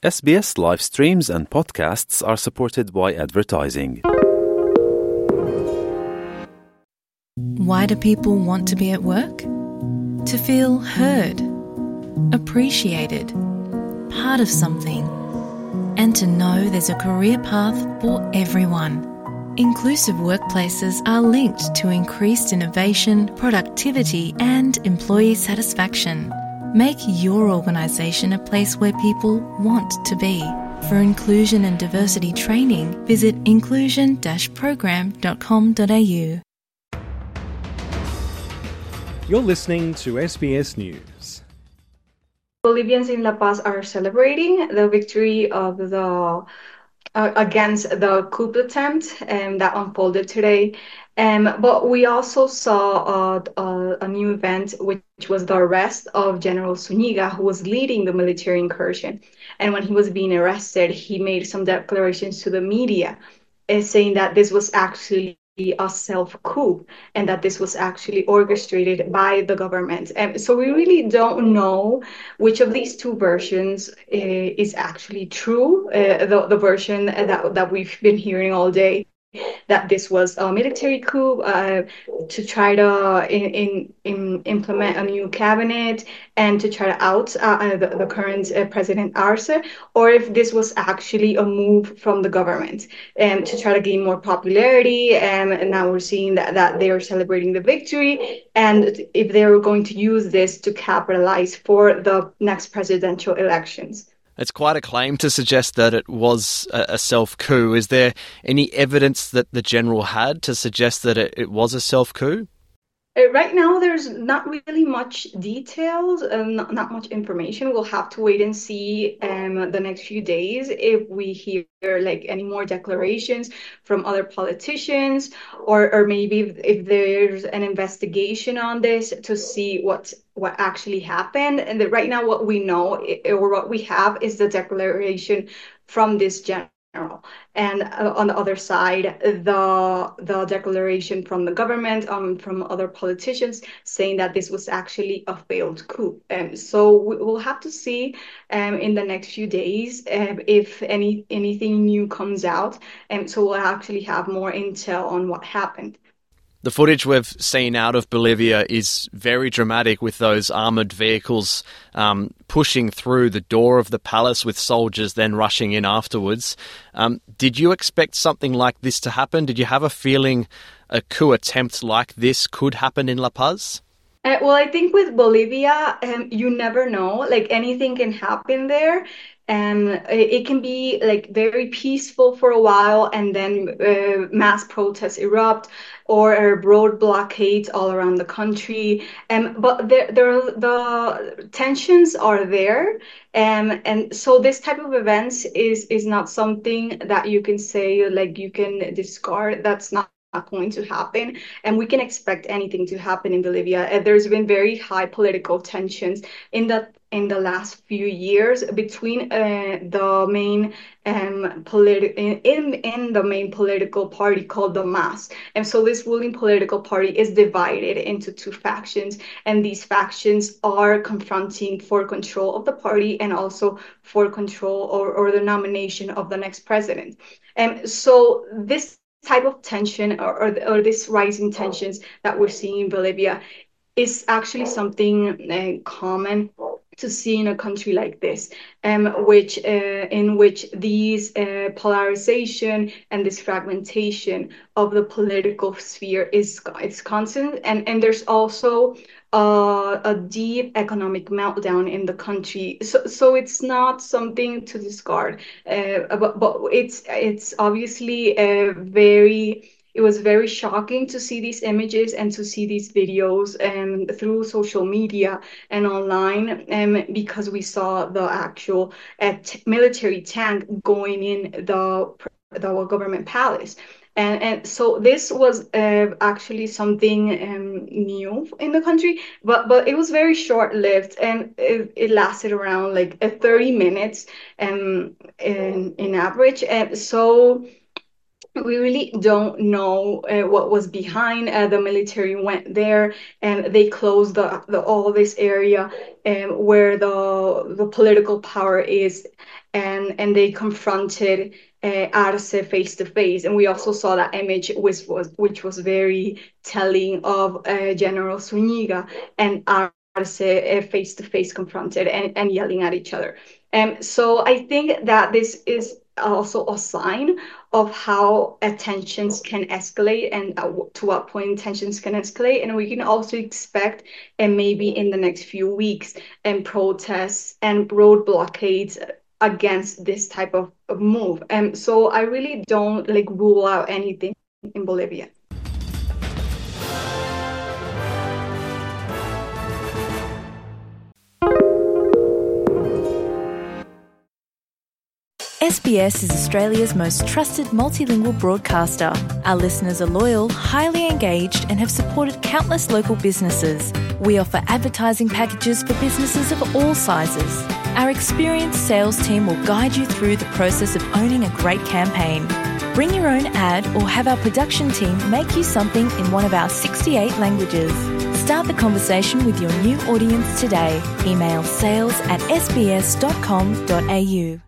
SBS live streams and podcasts are supported by advertising. Why do people want to be at work? To feel heard, appreciated, part of something, and to know there's a career path for everyone. Inclusive workplaces are linked to increased innovation, productivity, and employee satisfaction. Make your organisation a place where people want to be. For inclusion and diversity training, visit inclusion-program.com.au. You're listening to SBS News. Bolivians in La Paz are celebrating the victory of against the coup attempt that unfolded today. But we also saw a new event, which was the arrest of General Zuniga, who was leading the military incursion. And when he was being arrested, he made some declarations to the media saying that this was actually a self-coup and that this was actually orchestrated by the government. And so we really don't know which of these two versions is actually true. The version that we've been hearing all day, that this was a military coup to try to implement a new cabinet and to try to out the current President Arce, or if this was actually a move from the government to try to gain more popularity. And now we're seeing that they are celebrating the victory, and if they're going to use this to capitalize for the next presidential elections. It's quite a claim to suggest that it was a self-coup. Is there any evidence that the general had to suggest that it was a self-coup? Right now, there's not really much details, not much information. We'll have to wait and see the next few days if we hear any more declarations from other politicians, or maybe if there's an investigation on this to see what actually happened. And right now, what we know or what we have is the declaration from this general. And on the other side, the declaration from the government, from other politicians, saying that this was actually a failed coup. So we'll have to see in the next few days if anything new comes out. And so we'll actually have more intel on what happened. The footage we've seen out of Bolivia is very dramatic, with those armoured vehicles pushing through the door of the palace with soldiers then rushing in afterwards. Did you expect something like this to happen? Did you have a feeling a coup attempt like this could happen in La Paz? Well, I think with Bolivia, you never know. Anything can happen there. It can be very peaceful for a while, and then mass protests erupt, or broad blockades all around the country. But the tensions are there, and so this type of events is not something that you can say you can discard. That's not going to happen, and we can expect anything to happen in Bolivia. There's been very high political tensions in the last few years between the main the main political party called the MAS. And so this ruling political party is divided into two factions, and these factions are confronting for control of the party and also for control or the nomination of the next president. And so this type of tension or this rising tensions that we're seeing in Bolivia is actually something common to see in a country like this, in which these polarization and this fragmentation of the political sphere is constant, and there's also a deep economic meltdown in the country. So it's not something to discard, but it's obviously It was very shocking to see these images and to see these videos through social media and online, because we saw the actual military tank going in the government palace. And so this was actually something new in the country, but it was very short-lived, and it lasted around 30 minutes in average. So we really don't know what was behind. The military went there and they closed all this area where the political power is. and they confronted Arce face to face. And we also saw that image, which was very telling of General Zúñiga and Arce face to face confronted and yelling at each other. So I think that this is also a sign of how tensions can escalate and to what point tensions can escalate. And we can also expect, and maybe in the next few weeks, and protests and road blockades against this type of move. So I really don't rule out anything in Bolivia. SBS is Australia's most trusted multilingual broadcaster. Our listeners are loyal, highly engaged, and have supported countless local businesses. We offer advertising packages for businesses of all sizes. Our experienced sales team will guide you through the process of owning a great campaign. Bring your own ad or have our production team make you something in one of our 68 languages. Start the conversation with your new audience today. Email sales@sbs.com.au.